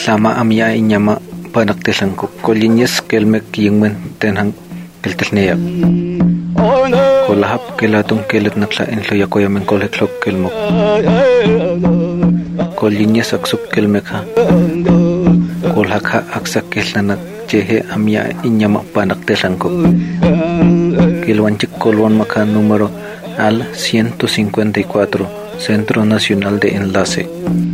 tlama amia iñama panaktelanko koliñes kelmek yingmen tenhan keltelneya kolahap kelatun kelet nakla enloyakoyamen kolheklok kelmok koliñes aksuk kelmekha kolhakha aksak keslanak chehe amia iñama panaktelanko kelwanchik kolwan makha número al 154 Centro Nacional de Enlace.